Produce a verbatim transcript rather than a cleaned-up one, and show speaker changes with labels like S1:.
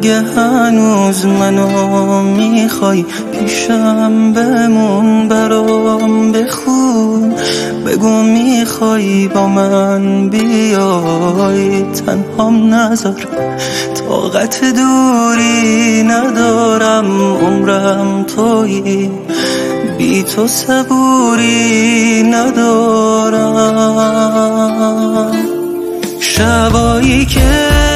S1: اگه هنوز منو میخوای پیشم بمون، برام بخون، بگو میخوای با من بیای، تنهام نذار، طاقت دوری ندارم، عمرم تویی، بی تو صبوری ندارم. شبایی که